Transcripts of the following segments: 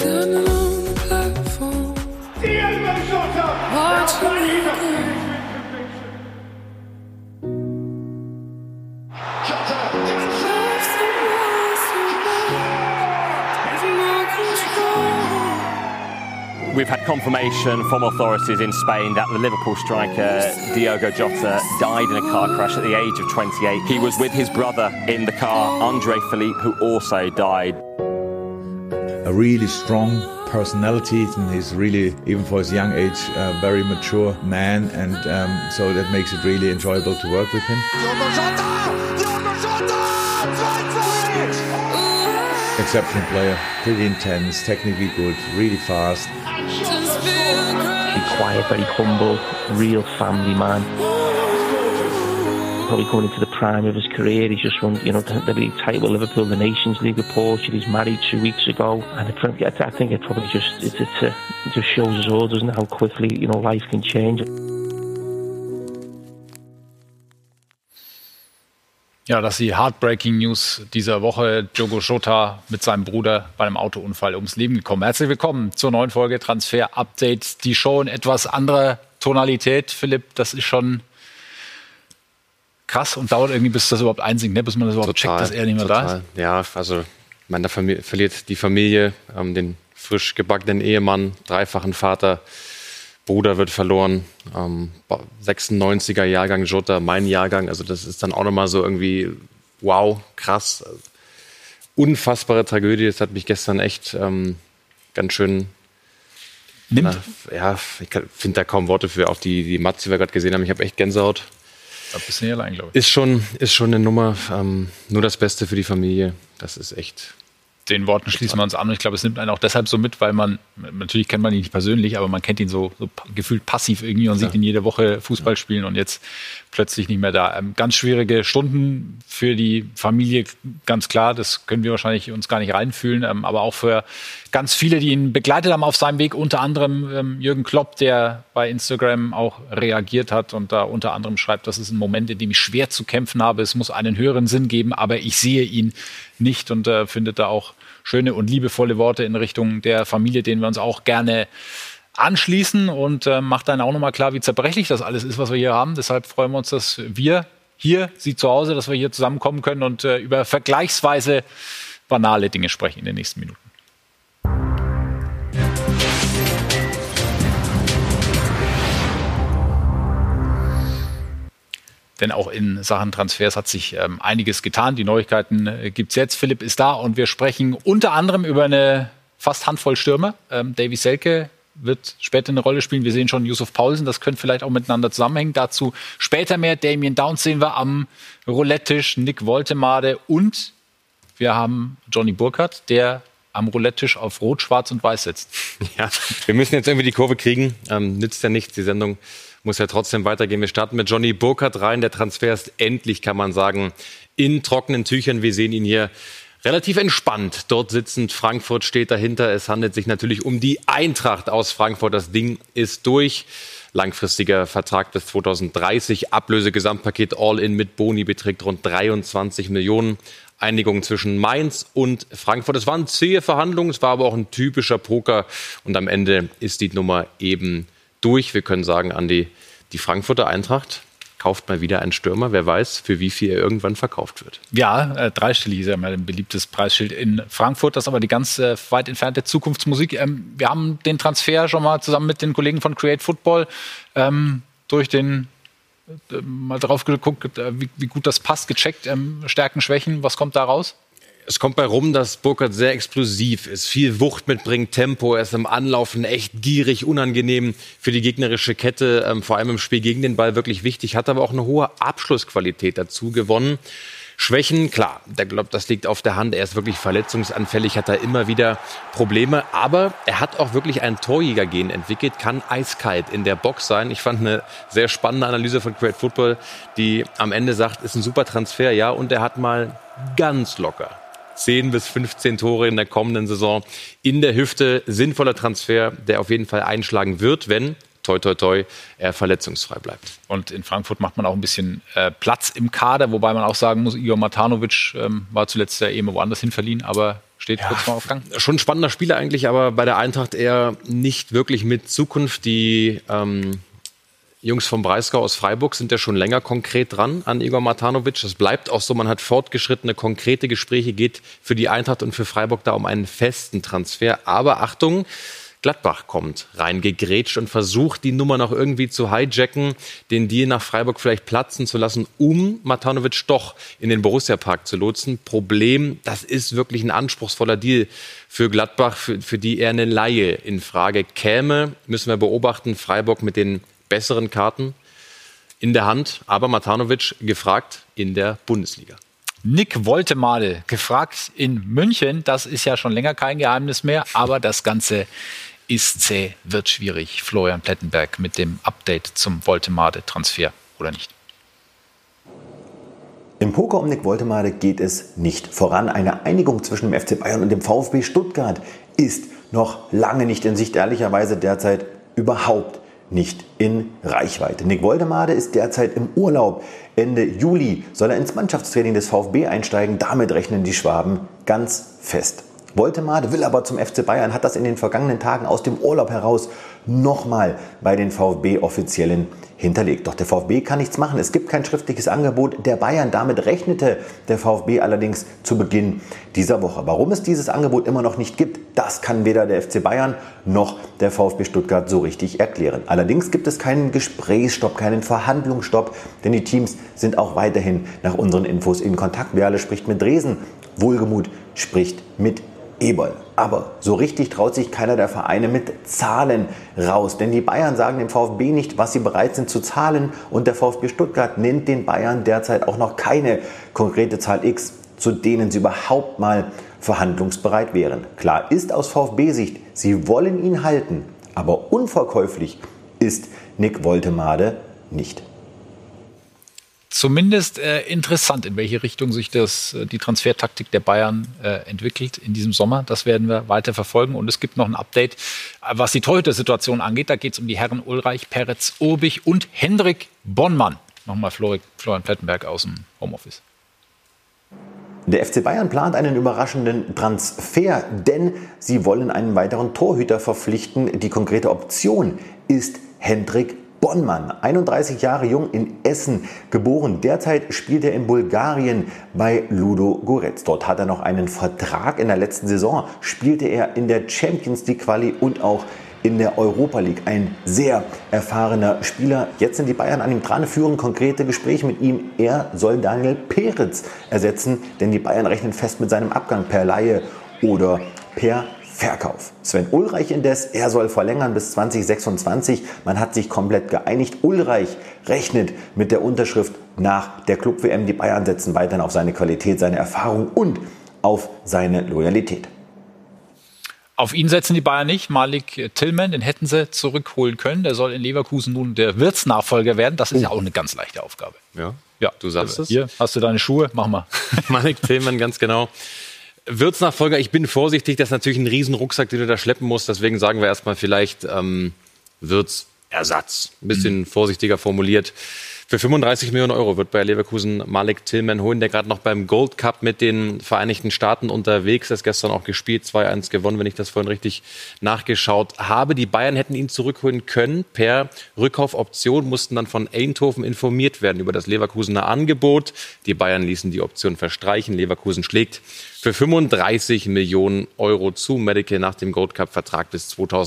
We've had confirmation from authorities in Spain that the Liverpool striker Diogo Jota died in a car crash at the age of 28. He was with his brother in the car, Andre Philippe, who also died. A really strong personality, and he's really, even for his young age, a very mature man, and so that makes it really enjoyable to work with him. Exceptional player, pretty intense, technically good, really fast. Very quiet, very humble, real family man. Probably coming into the prime of his career. He's just won, the league title with Liverpool, the Nations League with Portugal. He's married 2 weeks ago, and I think it probably just shows us all, doesn't it, how quickly life can change. Ja, das ist die Heartbreaking News dieser Woche. Diogo Jota mit seinem Bruder bei einem Autounfall ums Leben gekommen. Herzlich willkommen zur neuen Folge Transfer Update. Die Show in etwas anderer Tonalität. Philipp, das ist schon krass und dauert irgendwie, bis das überhaupt einsinkt, ne? Bis man das überhaupt checkt, dass er nicht mehr da ist. Ja, also da verliert die Familie den frisch gebackenen Ehemann, dreifachen Vater. Bruder wird verloren, 96er Jahrgang Jota, mein Jahrgang, also das ist dann auch nochmal so irgendwie, wow, krass, unfassbare Tragödie, das hat mich gestern echt ganz schön, ich finde da kaum Worte für, auch die Matz, die wir gerade gesehen haben, ich habe echt Gänsehaut. Ein bisschen allein, glaube ich. Ist schon eine Nummer, nur das Beste für die Familie, das ist echt... Den Worten schließen wir uns an und ich glaube, es nimmt einen auch deshalb so mit, weil natürlich kennt man ihn nicht persönlich, aber man kennt ihn so gefühlt passiv irgendwie und sieht ihn jede Woche Fußball spielen und jetzt plötzlich nicht mehr da. Ganz schwierige Stunden für die Familie, ganz klar, das können wir wahrscheinlich uns gar nicht reinfühlen, aber auch für ganz viele, die ihn begleitet haben auf seinem Weg, unter anderem Jürgen Klopp, der bei Instagram auch reagiert hat und da unter anderem schreibt, das ist ein Moment, in dem ich schwer zu kämpfen habe, es muss einen höheren Sinn geben, aber ich sehe ihn nicht und findet da auch schöne und liebevolle Worte in Richtung der Familie, denen wir uns auch gerne anschließen und macht dann auch nochmal klar, wie zerbrechlich das alles ist, was wir hier haben. Deshalb freuen wir uns, dass wir hier, Sie zu Hause, dass wir hier zusammenkommen können und über vergleichsweise banale Dinge sprechen in den nächsten Minuten. Denn auch in Sachen Transfers hat sich einiges getan. Die Neuigkeiten gibt's jetzt. Philipp ist da und wir sprechen unter anderem über eine fast Handvoll Stürmer. Davy Selke wird später eine Rolle spielen. Wir sehen schon Yusuf Poulsen. Das könnte vielleicht auch miteinander zusammenhängen. Dazu später mehr. Damien Downs sehen wir am Roulette-Tisch. Nick Woltemade und wir haben Johnny Burkhardt, der am Roulette-Tisch auf Rot, Schwarz und Weiß sitzt. Ja, wir müssen jetzt irgendwie die Kurve kriegen. Nützt ja nichts, die Sendung muss ja trotzdem weitergehen. Wir starten mit Johnny Burkhardt rein. Der Transfer ist endlich, kann man sagen, in trockenen Tüchern. Wir sehen ihn hier relativ entspannt. Dort sitzend, Frankfurt steht dahinter. Es handelt sich natürlich um die Eintracht aus Frankfurt. Das Ding ist durch. Langfristiger Vertrag bis 2030. Ablösegesamtpaket All-In mit Boni beträgt rund 23 Millionen. Einigung zwischen Mainz und Frankfurt. Es waren zähe Verhandlungen, es war aber auch ein typischer Poker. Und am Ende ist die Nummer eben durch. Wir können sagen, Andi, die Frankfurter Eintracht kauft mal wieder einen Stürmer. Wer weiß, für wie viel er irgendwann verkauft wird. Ja, dreistellig ist ja mal ein beliebtes Preisschild in Frankfurt. Das ist aber die ganz weit entfernte Zukunftsmusik. Wir haben den Transfer schon mal zusammen mit den Kollegen von Create Football durch den mal drauf geguckt, wie gut das passt, gecheckt, Stärken, Schwächen. Was kommt da raus? Es kommt bei rum, dass Burkhardt sehr explosiv ist, viel Wucht mitbringt, Tempo, er ist im Anlaufen echt gierig, unangenehm für die gegnerische Kette, vor allem im Spiel gegen den Ball wirklich wichtig, hat aber auch eine hohe Abschlussqualität dazu gewonnen. Schwächen, klar, ich glaube, das liegt auf der Hand, er ist wirklich verletzungsanfällig, hat da immer wieder Probleme, aber er hat auch wirklich ein Torjägergen entwickelt, kann eiskalt in der Box sein. Ich fand eine sehr spannende Analyse von Create Football, die am Ende sagt, ist ein super Transfer, ja, und er hat mal ganz locker 10 bis 15 Tore in der kommenden Saison in der Hüfte. Sinnvoller Transfer, der auf jeden Fall einschlagen wird, wenn, toi toi toi, er verletzungsfrei bleibt. Und in Frankfurt macht man auch ein bisschen Platz im Kader, wobei man auch sagen muss, Igor Matanovic war zuletzt ja eben woanders hin verliehen, aber steht kurz mal auf Gang. Schon ein spannender Spieler eigentlich, aber bei der Eintracht eher nicht wirklich mit Zukunft. Die Jungs vom Breisgau aus Freiburg sind ja schon länger konkret dran an Igor Matanovic. Das bleibt auch so. Man hat fortgeschrittene, konkrete Gespräche, geht für die Eintracht und für Freiburg da um einen festen Transfer. Aber Achtung, Gladbach kommt reingegrätscht und versucht, die Nummer noch irgendwie zu hijacken, den Deal nach Freiburg vielleicht platzen zu lassen, um Matanovic doch in den Borussia-Park zu lotsen. Problem, das ist wirklich ein anspruchsvoller Deal für Gladbach, für die eher eine Leihe in Frage käme. Müssen wir beobachten, Freiburg mit den besseren Karten in der Hand, aber Matanovic gefragt in der Bundesliga. Nick Woltemade gefragt in München. Das ist ja schon länger kein Geheimnis mehr, aber das Ganze ist zäh, wird schwierig. Florian Plettenberg mit dem Update zum Woltemade-Transfer, oder nicht? Im Poker um Nick Woltemade geht es nicht voran. Eine Einigung zwischen dem FC Bayern und dem VfB Stuttgart ist noch lange nicht in Sicht, ehrlicherweise derzeit überhaupt nicht in Reichweite. Nick Woltemade ist derzeit im Urlaub. Ende Juli soll er ins Mannschaftstraining des VfB einsteigen. Damit rechnen die Schwaben ganz fest. Woltemade will aber zum FC Bayern, hat das in den vergangenen Tagen aus dem Urlaub heraus nochmal bei den VfB-Offiziellen hinterlegt. Doch der VfB kann nichts machen. Es gibt kein schriftliches Angebot der Bayern. Damit rechnete der VfB allerdings zu Beginn dieser Woche. Warum es dieses Angebot immer noch nicht gibt, das kann weder der FC Bayern noch der VfB Stuttgart so richtig erklären. Allerdings gibt es keinen Gesprächsstopp, keinen Verhandlungsstopp, denn die Teams sind auch weiterhin nach unseren Infos in Kontakt. Werle spricht mit Dresen, Wohlgemuth spricht mit Eberl. Aber so richtig traut sich keiner der Vereine mit Zahlen raus. Denn die Bayern sagen dem VfB nicht, was sie bereit sind zu zahlen. Und der VfB Stuttgart nennt den Bayern derzeit auch noch keine konkrete Zahl X, zu denen sie überhaupt mal verhandlungsbereit wären. Klar ist aus VfB-Sicht, sie wollen ihn halten. Aber unverkäuflich ist Nick Woltemade nicht. Zumindest interessant, in welche Richtung sich die Transfertaktik der Bayern entwickelt in diesem Sommer. Das werden wir weiter verfolgen. Und es gibt noch ein Update, was die Torhüter-Situation angeht. Da geht es um die Herren Ulreich, Peretz, Urbich und Hendrik Bonnmann. Nochmal Florian Plettenberg aus dem Homeoffice. Der FC Bayern plant einen überraschenden Transfer, denn sie wollen einen weiteren Torhüter verpflichten. Die konkrete Option ist Hendrik Bonnmann, 31 Jahre jung, in Essen geboren. Derzeit spielt er in Bulgarien bei Ludo Goretz. Dort hat er noch einen Vertrag. In der letzten Saison spielte er in der Champions League Quali und auch in der Europa League. Ein sehr erfahrener Spieler. Jetzt sind die Bayern an ihm dran, führen konkrete Gespräche mit ihm. Er soll Daniel Peretz ersetzen, denn die Bayern rechnen fest mit seinem Abgang per Leihe oder per Verkauf. Sven Ulreich indes, er soll verlängern bis 2026. Man hat sich komplett geeinigt. Ulreich rechnet mit der Unterschrift nach der Club-WM. Die Bayern setzen weiterhin auf seine Qualität, seine Erfahrung und auf seine Loyalität. Auf ihn setzen die Bayern nicht. Malik Tillman, den hätten sie zurückholen können. Der soll in Leverkusen nun der Wirtsnachfolger werden. Das ist ja auch eine ganz leichte Aufgabe. Ja, du sagst es. Hier hast du deine Schuhe, mach mal. Malik Tillman, ganz genau. Wirtsnachfolger, ich bin vorsichtig, das ist natürlich ein Riesenrucksack, den du da schleppen musst. Deswegen sagen wir erstmal vielleicht Wirtsersatz. Ein bisschen vorsichtiger formuliert. Für 35 Millionen Euro wird Bayer Leverkusen Malik Tillman holen, der gerade noch beim Gold Cup mit den Vereinigten Staaten unterwegs ist. Gestern auch gespielt, 2-1 gewonnen, wenn ich das vorhin richtig nachgeschaut habe. Die Bayern hätten ihn zurückholen können per Rückkaufoption, mussten dann von Eindhoven informiert werden über das Leverkusener Angebot. Die Bayern ließen die Option verstreichen. Leverkusen schlägt für 35 Millionen Euro zu. Medical nach dem Gold Cup Vertrag bis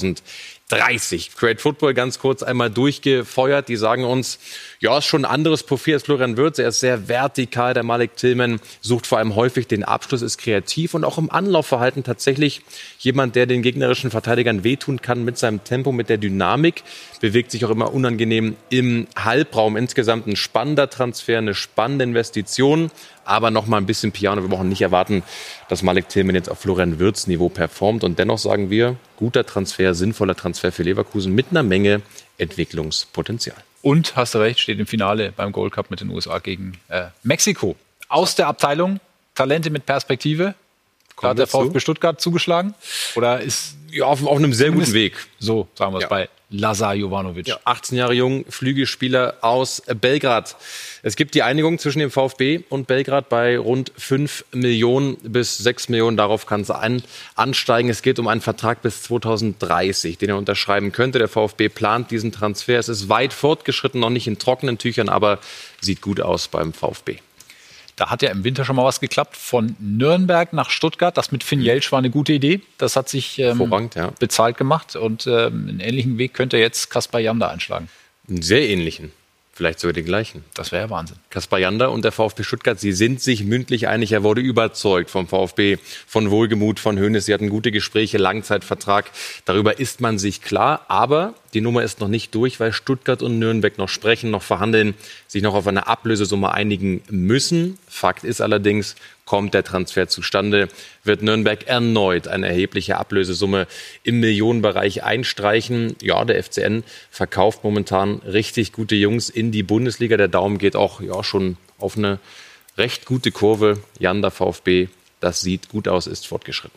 2030. Great Football ganz kurz einmal durchgefeuert. Die sagen uns, ja, ist schon ein anderes Profil als Florian Wirtz. Er ist sehr vertikal. Der Malik Tillman sucht vor allem häufig den Abschluss, ist kreativ und auch im Anlaufverhalten tatsächlich jemand, der den gegnerischen Verteidigern wehtun kann mit seinem Tempo, mit der Dynamik. Bewegt sich auch immer unangenehm im Halbraum. Insgesamt ein spannender Transfer, eine spannende Investition. Aber noch mal ein bisschen Piano. Wir brauchen nicht erwarten, dass Malik Tillman jetzt auf Florian Wirtz Niveau performt. Und dennoch sagen wir, guter Transfer, sinnvoller Transfer für Leverkusen mit einer Menge Entwicklungspotenzial. Und, hast du recht, steht im Finale beim Gold Cup mit den USA gegen Mexiko. Aus der Abteilung Talente mit Perspektive. Hat der VfB Stuttgart zugeschlagen? Oder ist ja auf einem sehr guten Weg. So, sagen wir es, bei Lazar Jovanovic. Ja, 18 Jahre jung, Flügelspieler aus Belgrad. Es gibt die Einigung zwischen dem VfB und Belgrad bei rund 5 Millionen bis 6 Millionen. Darauf kann es ansteigen. Es geht um einen Vertrag bis 2030, den er unterschreiben könnte. Der VfB plant diesen Transfer. Es ist weit fortgeschritten, noch nicht in trockenen Tüchern, aber sieht gut aus beim VfB. Da hat ja im Winter schon mal was geklappt. Von Nürnberg nach Stuttgart. Das mit Finn Jeltsch war eine gute Idee. Das hat sich bezahlt gemacht. Und einen ähnlichen Weg könnte jetzt Kaspar Janda einschlagen. Einen sehr ähnlichen. Vielleicht sogar den gleichen. Das wäre ja Wahnsinn. Kaspar Janda und der VfB Stuttgart, sie sind sich mündlich einig. Er wurde überzeugt vom VfB, von Wohlgemuth, von Hoeneß. Sie hatten gute Gespräche, Langzeitvertrag. Darüber ist man sich klar. Aber die Nummer ist noch nicht durch, weil Stuttgart und Nürnberg noch sprechen, noch verhandeln, sich noch auf eine Ablösesumme einigen müssen. Fakt ist allerdings, kommt der Transfer zustande, wird Nürnberg erneut eine erhebliche Ablösesumme im Millionenbereich einstreichen. Ja, der FCN verkauft momentan richtig gute Jungs in die Bundesliga. Der Daumen geht auch schon auf eine recht gute Kurve. Janda VfB, das sieht gut aus, ist fortgeschritten.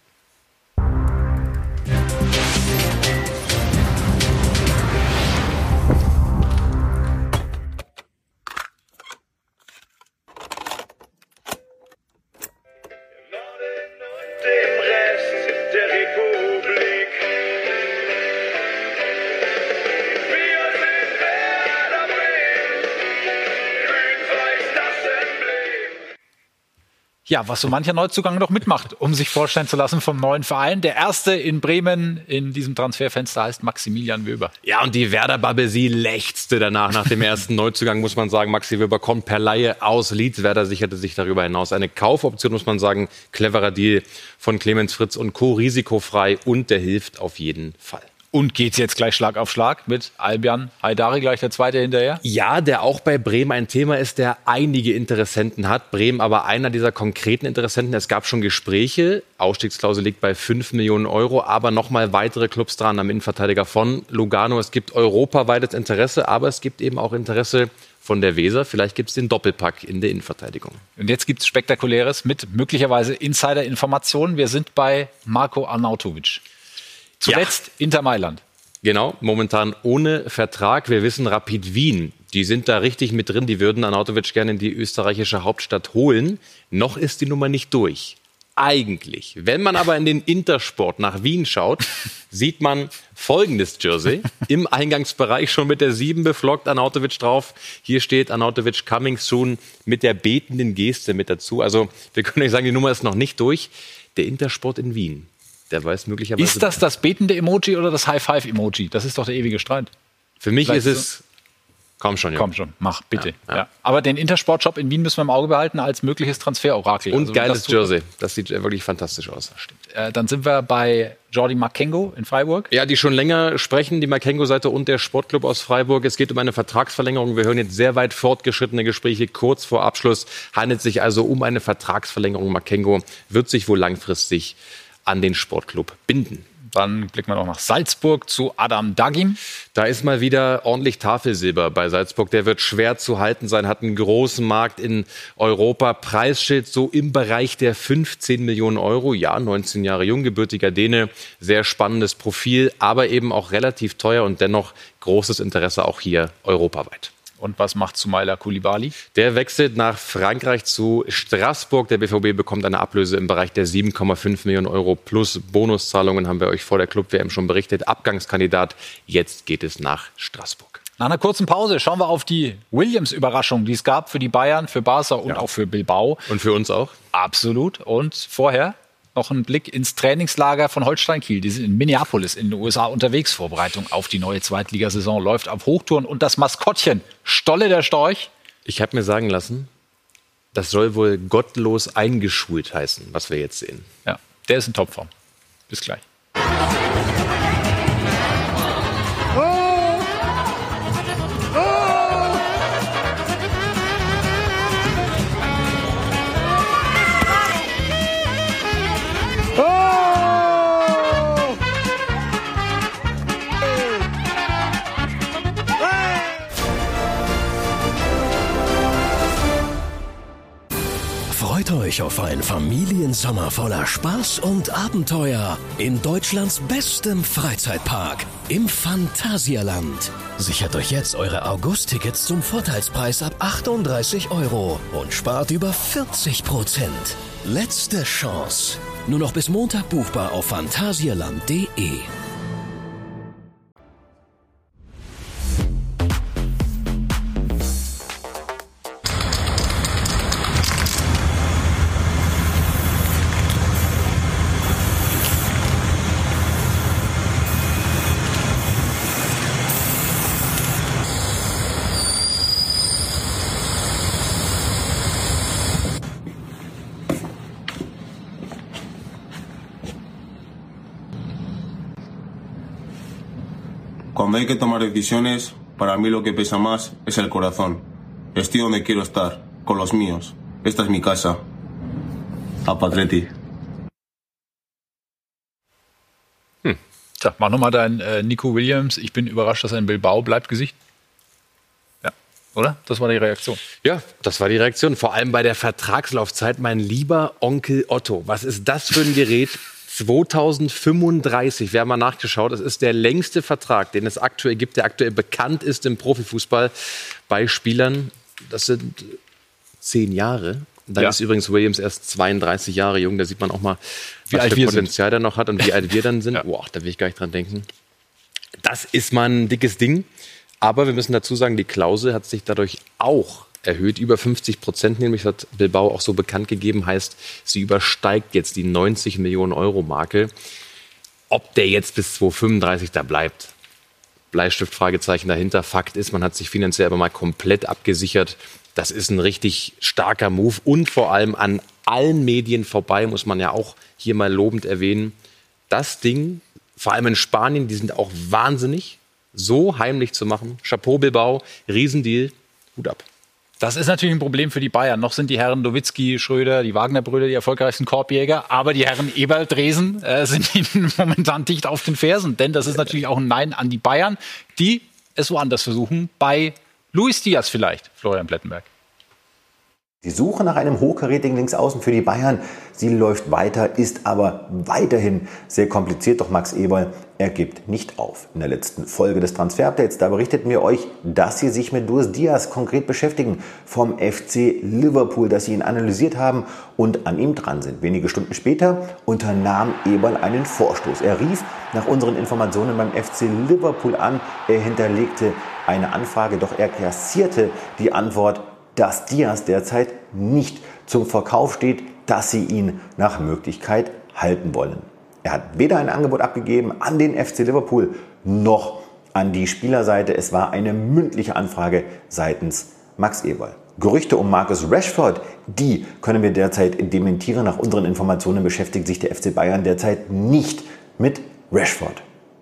Ja, was so mancher Neuzugang noch mitmacht, um sich vorstellen zu lassen vom neuen Verein. Der erste in Bremen in diesem Transferfenster heißt Maximilian Wöber. Ja, und die Werder-Bubble, sie lechzte danach. Nach dem ersten Neuzugang muss man sagen, Maxi Wöber kommt per Leihe aus Leeds. Werder sicherte sich darüber hinaus eine Kaufoption, muss man sagen. Cleverer Deal von Clemens Fritz und Co. Risikofrei und der hilft auf jeden Fall. Und geht's jetzt gleich Schlag auf Schlag mit Albian Haidari, gleich der zweite hinterher? Ja, der auch bei Bremen ein Thema ist, der einige Interessenten hat. Bremen aber einer dieser konkreten Interessenten. Es gab schon Gespräche. Ausstiegsklausel liegt bei 5 Millionen Euro, aber nochmal weitere Clubs dran am Innenverteidiger von Lugano. Es gibt europaweites Interesse, aber es gibt eben auch Interesse von der Weser. Vielleicht gibt es den Doppelpack in der Innenverteidigung. Und jetzt gibt es Spektakuläres mit möglicherweise Insider-Informationen. Wir sind bei Marko Arnautovic. Zuletzt Inter Mailand. Genau, momentan ohne Vertrag. Wir wissen, Rapid Wien, die sind da richtig mit drin. Die würden Arnautovic gerne in die österreichische Hauptstadt holen. Noch ist die Nummer nicht durch. Eigentlich. Wenn man aber in den Intersport nach Wien schaut, sieht man folgendes Jersey. Im Eingangsbereich schon mit der 7 beflockt, Arnautovic drauf. Hier steht Arnautovic coming soon mit der betenden Geste mit dazu. Also wir können nicht sagen, die Nummer ist noch nicht durch. Der Intersport in Wien. Der weiß möglicherweise. Ist das betende Emoji oder das High-Five-Emoji? Das ist doch der ewige Streit. Für mich ist es. Komm schon, Komm schon, mach, bitte. Ja. Aber den Intersport-Shop in Wien müssen wir im Auge behalten als mögliches Transferorakel. Und also, geiles Jersey. Das sieht wirklich fantastisch aus. Stimmt. Dann sind wir bei Jordi Makengo in Freiburg. Ja, die schon länger sprechen, die Makengo-Seite und der Sportclub aus Freiburg. Es geht um eine Vertragsverlängerung. Wir hören jetzt sehr weit fortgeschrittene Gespräche kurz vor Abschluss. Handelt sich also um eine Vertragsverlängerung. Makengo wird sich wohl langfristig an den Sportclub binden. Dann blicken wir noch nach Salzburg zu Adam Dagim. Da ist mal wieder ordentlich Tafelsilber bei Salzburg. Der wird schwer zu halten sein, hat einen großen Markt in Europa. Preisschild so im Bereich der 15 Millionen Euro. Ja, 19 Jahre jung, gebürtiger Däne. Sehr spannendes Profil, aber eben auch relativ teuer und dennoch großes Interesse auch hier europaweit. Und was macht Soumaila Coulibaly? Der wechselt nach Frankreich zu Straßburg. Der BVB bekommt eine Ablöse im Bereich der 7,5 Millionen Euro plus Bonuszahlungen, haben wir euch vor der Club-WM schon berichtet. Abgangskandidat, jetzt geht es nach Straßburg. Nach einer kurzen Pause schauen wir auf die Williams-Überraschung, die es gab für die Bayern, für Barca und auch für Bilbao. Und für uns auch. Absolut. Und vorher noch ein Blick ins Trainingslager von Holstein Kiel. Die sind in Minneapolis in den USA unterwegs. Vorbereitung auf die neue Zweitligasaison läuft auf Hochtouren. Und das Maskottchen, Stolle der Storch. Ich habe mir sagen lassen, das soll wohl gottlos eingeschult heißen, was wir jetzt sehen. Ja, der ist in Topform. Bis gleich. Freut dich auf einen Familiensommer voller Spaß und Abenteuer in Deutschlands bestem Freizeitpark im Phantasialand. Sichert euch jetzt eure August-Tickets zum Vorteilspreis ab 38 € und spart über 40%. Letzte Chance. Nur noch bis Montag buchbar auf phantasialand.de. Cuando hay que tomar decisiones, para mí lo que pesa más es el corazón. Estoy donde quiero estar, con los míos. Esta es mi casa. A Patretti. Tja, mach nochmal dein Nico Williams. Ich bin überrascht, dass er in Bilbao bleibt, Gesicht. Ja, oder? Das war die Reaktion. Ja, das war die Reaktion. Vor allem bei der Vertragslaufzeit. Mein lieber Onkel Otto, was ist das für ein Gerät? 2035, wir haben mal nachgeschaut, es ist der längste Vertrag, den es aktuell gibt, der aktuell bekannt ist im Profifußball bei Spielern. Das sind 10 Jahre. Dann ist übrigens Williams erst 32 Jahre jung, da sieht man auch mal, wie was für Potenzial der noch hat und wie alt wir dann sind. Boah, da will ich gar nicht dran denken. Das ist mal ein dickes Ding, aber wir müssen dazu sagen, die Klausel hat sich dadurch auch erhöht, über 50%, nämlich hat Bilbao auch so bekannt gegeben, heißt, sie übersteigt jetzt die 90 Millionen Euro Marke. Ob der jetzt bis 2035 da bleibt, Bleistift, Fragezeichen dahinter. Fakt ist, man hat sich finanziell aber mal komplett abgesichert. Das ist ein richtig starker Move und vor allem an allen Medien vorbei, muss man ja auch hier mal lobend erwähnen. Das Ding, vor allem in Spanien, die sind auch wahnsinnig, so heimlich zu machen. Chapeau Bilbao, Riesendeal, Hut ab. Das ist natürlich ein Problem für die Bayern. Noch sind die Herren Nowitzki, Schröder, die Wagner-Brüder die erfolgreichsten Korbjäger. Aber die Herren Eberl, Dresen sind ihnen momentan dicht auf den Fersen. Denn das ist natürlich auch ein Nein an die Bayern, die es woanders versuchen. Bei Luis Diaz vielleicht, Florian Plettenberg. Die Suche nach einem hochkarätigen Linksaußen für die Bayern, sie läuft weiter, ist aber weiterhin sehr kompliziert. Doch Max Eberl, er gibt nicht auf. In der letzten Folge des Transfer-Updates, da berichteten wir euch, dass sie sich mit Luis Diaz konkret beschäftigen vom FC Liverpool, dass sie ihn analysiert haben und an ihm dran sind. Wenige Stunden später unternahm Eberl einen Vorstoß. Er rief nach unseren Informationen beim FC Liverpool an, er hinterlegte eine Anfrage, doch er kassierte die Antwort, dass Diaz derzeit nicht zum Verkauf steht, dass sie ihn nach Möglichkeit halten wollen. Er hat weder ein Angebot abgegeben an den FC Liverpool noch an die Spielerseite. Es war eine mündliche Anfrage seitens Max Eberl. Gerüchte um Marcus Rashford, die können wir derzeit dementieren. Nach unseren Informationen beschäftigt sich der FC Bayern derzeit nicht mit Rashford.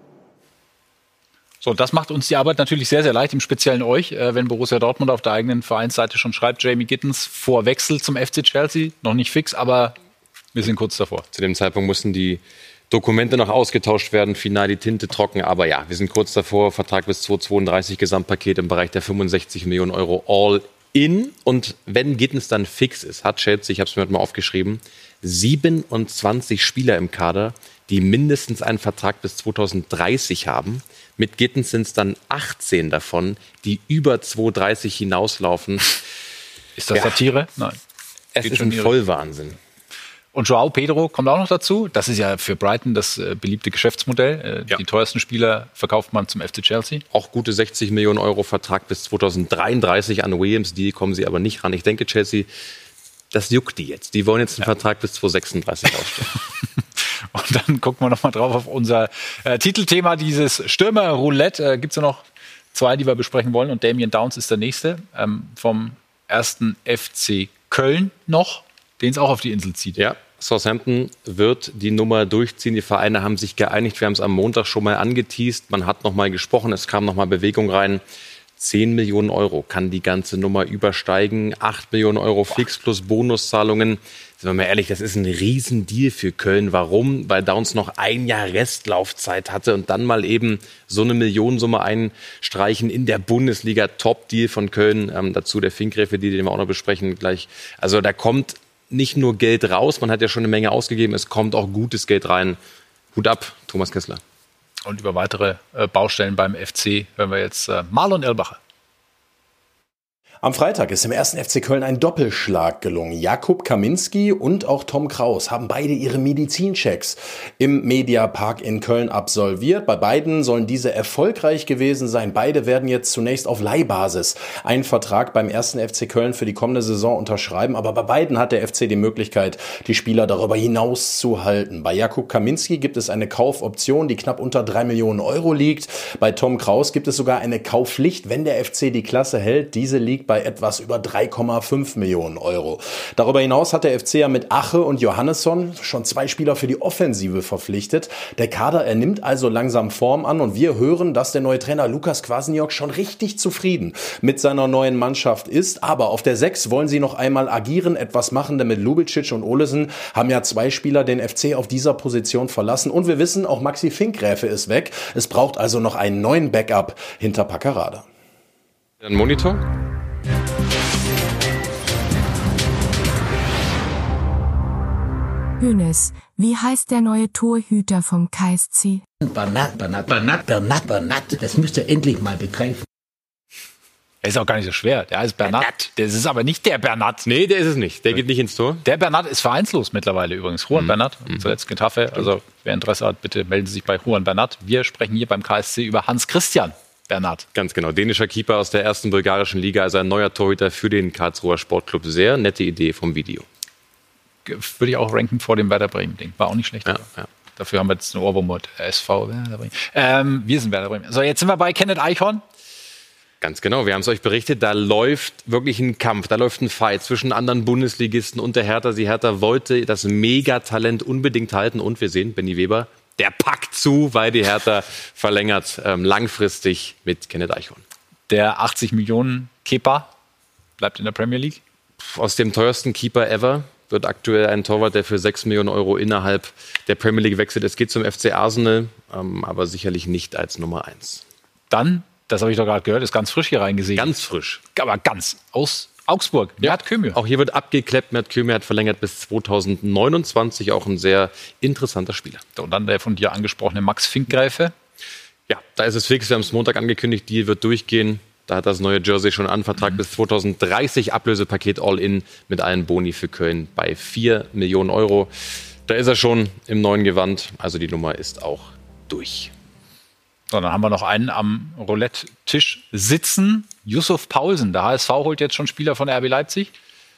So, das macht uns die Arbeit natürlich sehr, sehr leicht, im Speziellen euch, wenn Borussia Dortmund auf der eigenen Vereinsseite schon schreibt, Jamie Gittens vor Wechsel zum FC Chelsea, noch nicht fix, aber wir sind kurz davor. Zu dem Zeitpunkt mussten die Dokumente noch ausgetauscht werden, final die Tinte trocken, aber ja, wir sind kurz davor, Vertrag bis 2032, Gesamtpaket im Bereich der 65 Millionen Euro all in. Und wenn Gittens dann fix ist, hat Chelsea, ich habe es mir heute mal aufgeschrieben, 27 Spieler im Kader, die mindestens einen Vertrag bis 2030 haben. Mit Gittens sind es dann 18 davon, die über 2030 hinauslaufen. Ist das Satire? Nein. Es ist ein Vollwahnsinn. Und Joao Pedro kommt auch noch dazu. Das ist ja für Brighton das beliebte Geschäftsmodell. Die teuersten Spieler verkauft man zum FC Chelsea. Auch gute 60 Millionen Euro Vertrag bis 2033 an Williams. Die kommen sie aber nicht ran. Ich denke, Chelsea, das juckt die jetzt. Die wollen jetzt einen Vertrag bis 2036 ausstellen. Und dann gucken wir noch mal drauf auf unser Titelthema, dieses Stürmer-Roulette. Gibt es ja noch 2, die wir besprechen wollen. Und Damien Downs ist der nächste vom 1. FC Köln noch, den es auch auf die Insel zieht. Ja, Southampton wird die Nummer durchziehen. Die Vereine haben sich geeinigt. Wir haben es am Montag schon mal angeteast. Man hat noch mal gesprochen. Es kam noch mal Bewegung rein. 10 Millionen Euro kann die ganze Nummer übersteigen. 8 Millionen Euro fix plus Bonuszahlungen. Sind wir mal ehrlich, das ist ein Riesendeal für Köln. Warum? Weil Downs noch ein Jahr Restlaufzeit hatte und dann mal eben so eine Millionensumme einstreichen in der Bundesliga. Top-Deal von Köln. Dazu der Finkgräfe, den wir auch noch besprechen gleich. Also da kommt nicht nur Geld raus, man hat ja schon eine Menge ausgegeben, es kommt auch gutes Geld rein. Hut ab, Thomas Kessler. Und über weitere Baustellen beim FC hören wir jetzt Marlon Erlbacher. Am Freitag ist im 1. FC Köln ein Doppelschlag gelungen. Jakub Kaminski und auch Tom Kraus haben beide ihre Medizinchecks im Mediapark in Köln absolviert. Bei beiden sollen diese erfolgreich gewesen sein. Beide werden jetzt zunächst auf Leihbasis einen Vertrag beim 1. FC Köln für die kommende Saison unterschreiben. Aber bei beiden hat der FC die Möglichkeit, die Spieler darüber hinaus zu halten. Bei Jakub Kaminski gibt es eine Kaufoption, die knapp unter 3 Millionen Euro liegt. Bei Tom Kraus gibt es sogar eine Kaufpflicht, wenn der FC die Klasse hält. Diese liegt bei etwas über 3,5 Millionen Euro. Darüber hinaus hat der FC ja mit Ache und Johannesson schon 2 Spieler für die Offensive verpflichtet. Der Kader, er nimmt also langsam Form an und wir hören, dass der neue Trainer Lukas Kwasniok schon richtig zufrieden mit seiner neuen Mannschaft ist. Aber auf der 6 wollen sie noch einmal agieren, etwas machen, denn mit Lubicic und Olesen haben ja 2 Spieler den FC auf dieser Position verlassen. Und wir wissen, auch Maxi Finkgräfe ist weg. Es braucht also noch einen neuen Backup hinter Packerada. Ein Monitor. Hönes, wie heißt der neue Torhüter vom KSC? Bernat. Das müsst ihr endlich mal begreifen. Er ist auch gar nicht so schwer. Der heißt Bernat. Das ist aber nicht der Bernat. Nee, der ist es nicht. Der geht nicht ins Tor. Der Bernat ist vereinslos mittlerweile übrigens. Juan Bernat, zuletzt Getafe. Also wer Interesse hat, bitte melden Sie sich bei Juan Bernat. Wir sprechen hier beim KSC über Hans-Christian Bernat. Ganz genau. Dänischer Keeper aus der 1. bulgarischen Liga. Also ein neuer Torhüter für den Karlsruher Sportclub. Sehr nette Idee vom Video. Würde ich auch ranken vor dem Werder Bremen-Ding. War auch nicht schlecht. Ja. Dafür haben wir jetzt einen Ohrwurm mit SV Werder Bremen. Wir sind Werder Bremen. So, jetzt sind wir bei Kenneth Eichhorn. Ganz genau, wir haben es euch berichtet, da läuft wirklich ein Kampf, da läuft ein Fight zwischen anderen Bundesligisten und der Hertha. Die Hertha wollte das Megatalent unbedingt halten und wir sehen, Benny Weber, der packt zu, weil die Hertha verlängert langfristig mit Kenneth Eichhorn. Der 80 Millionen Kepa bleibt in der Premier League. Aus dem teuersten Keeper ever wird aktuell ein Torwart, der für 6 Millionen Euro innerhalb der Premier League wechselt. Es geht zum FC Arsenal, aber sicherlich nicht als Nummer 1. Dann, das habe ich doch gerade gehört, ist ganz frisch hier reingesehen. Ganz frisch. Aber ganz aus Augsburg. Mert Kömür. Auch hier wird abgekleppt. Mert Kömür hat verlängert bis 2029. Auch ein sehr interessanter Spieler. Und dann der von dir angesprochene Max Finkgräfe. Ja, da ist es fix. Wir haben es Montag angekündigt. Die wird durchgehen. Da hat das neue Jersey schon einen Vertrag bis 2030. Ablösepaket All-In mit allen Boni für Köln bei 4 Millionen Euro. Da ist er schon im neuen Gewand. Also die Nummer ist auch durch. So, dann haben wir noch einen am Roulette-Tisch sitzen. Yusuf Paulsen. Der HSV holt jetzt schon Spieler von RB Leipzig.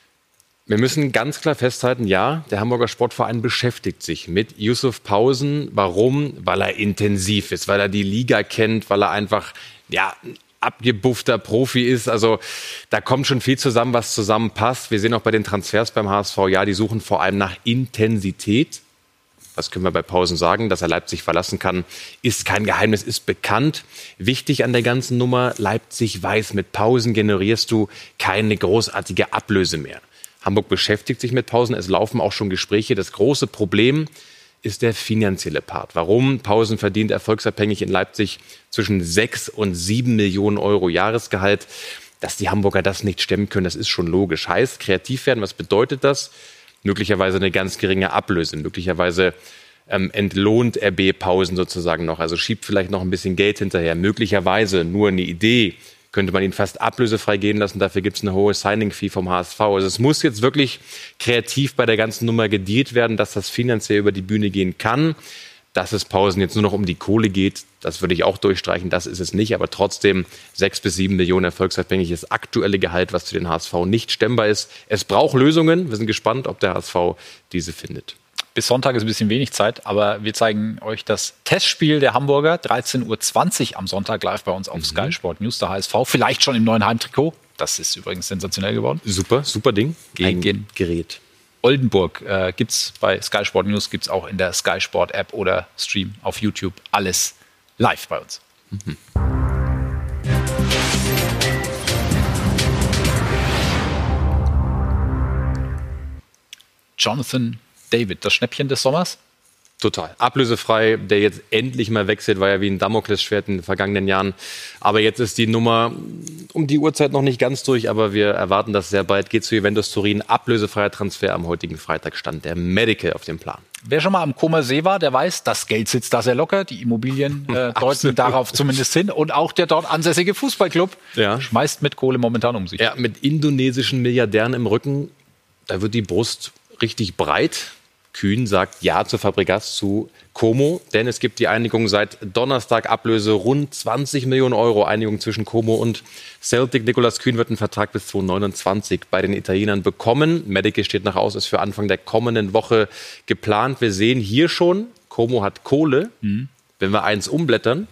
Wir müssen ganz klar festhalten, ja, der Hamburger Sportverein beschäftigt sich mit Yusuf Paulsen. Warum? Weil er intensiv ist, weil er die Liga kennt, weil er einfach, ja, abgebuffter Profi ist. Also da kommt schon viel zusammen, was zusammenpasst. Wir sehen auch bei den Transfers beim HSV, ja, die suchen vor allem nach Intensität. Was können wir bei Paulsen sagen? Dass er Leipzig verlassen kann, ist kein Geheimnis, ist bekannt. Wichtig an der ganzen Nummer, Leipzig weiß, mit Paulsen generierst du keine großartige Ablöse mehr. Hamburg beschäftigt sich mit Paulsen, es laufen auch schon Gespräche. Das große Problem ist der finanzielle Part. Warum? Paulsen verdient erfolgsabhängig in Leipzig zwischen 6 und 7 Millionen Euro Jahresgehalt. Dass die Hamburger das nicht stemmen können, das ist schon logisch. Heißt, kreativ werden, was bedeutet das? Möglicherweise eine ganz geringe Ablöse. Möglicherweise entlohnt RB Paulsen sozusagen noch. Also schiebt vielleicht noch ein bisschen Geld hinterher. Möglicherweise, nur eine Idee, könnte man ihn fast ablösefrei gehen lassen. Dafür gibt es eine hohe Signing-Fee vom HSV. Also es muss jetzt wirklich kreativ bei der ganzen Nummer gedealt werden, dass das finanziell über die Bühne gehen kann. Dass es Paulsen jetzt nur noch um die Kohle geht, das würde ich auch durchstreichen. Das ist es nicht. Aber trotzdem 6 bis 7 Millionen erfolgsabhängiges aktuelle Gehalt, was für den HSV nicht stemmbar ist. Es braucht Lösungen. Wir sind gespannt, ob der HSV diese findet. Bis Sonntag ist ein bisschen wenig Zeit, aber wir zeigen euch das Testspiel der Hamburger. 13:20 Uhr am Sonntag live bei uns auf Sky Sport News, der HSV. Vielleicht schon im neuen Heimtrikot. Das ist übrigens sensationell geworden. Super, super Ding. Gegen Gerät. Oldenburg gibt's bei Sky Sport News, gibt's auch in der Sky Sport App oder Stream auf YouTube. Alles live bei uns. Mhm. Jonathan David, das Schnäppchen des Sommers? Total. Ablösefrei, der jetzt endlich mal wechselt, war ja wie ein Damoklesschwert in den vergangenen Jahren. Aber jetzt ist die Nummer um die Uhrzeit noch nicht ganz durch, aber wir erwarten das sehr bald. Geht zu Juventus Turin. Ablösefreier Transfer am heutigen Freitag stand der Medical auf dem Plan. Wer schon mal am Comer See war, der weiß, das Geld sitzt da sehr locker. Die Immobilien deuten darauf zumindest hin. Und auch der dort ansässige Fußballclub schmeißt mit Kohle momentan um sich. Ja, mit indonesischen Milliardären im Rücken, da wird die Brust richtig breit. Kühn sagt Ja zu Fabregas, zu Como, denn es gibt die Einigung seit Donnerstag, Ablöse rund 20 Millionen Euro, Einigung zwischen Como und Celtic. Nicolas Kühn wird einen Vertrag bis 2029 bei den Italienern bekommen. Medical steht nach aus, ist für Anfang der kommenden Woche geplant. Wir sehen hier schon, Como hat Kohle. Wenn wir eins umblättern,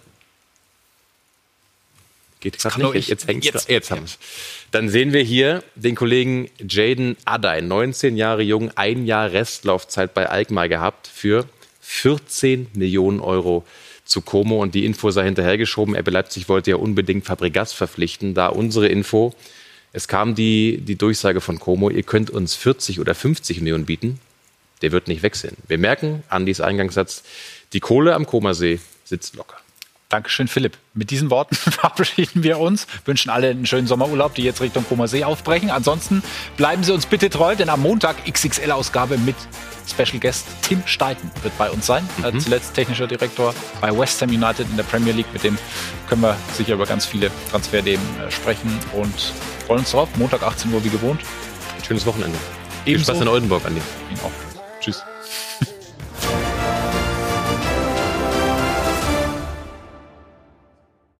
geht gerade nicht, jetzt haben wir es. Dann sehen wir hier den Kollegen Jaden Adai, 19 Jahre jung, 1 Jahr Restlaufzeit bei Alkmaar gehabt für 14 Millionen Euro zu Como. Und die Info sei hinterhergeschoben. RB Leipzig wollte ja unbedingt Fabregas verpflichten. Da unsere Info, es kam die Durchsage von Como, ihr könnt uns 40 oder 50 Millionen bieten. Der wird nicht wechseln. Wir merken, Andys Eingangssatz, die Kohle am Comer See sitzt locker. Dankeschön, Philipp. Mit diesen Worten verabschieden wir uns, wünschen alle einen schönen Sommerurlaub, die jetzt Richtung Comer See aufbrechen. Ansonsten bleiben Sie uns bitte treu, denn am Montag XXL-Ausgabe mit Special Guest Tim Steiten wird bei uns sein. Zuletzt technischer Direktor bei West Ham United in der Premier League. Mit dem können wir sicher über ganz viele Transferthemen sprechen und freuen uns drauf. Montag 18 Uhr wie gewohnt. Schönes Wochenende. Ebenso. Viel Spaß in Oldenburg, Andi. Ihnen auch. Tschüss.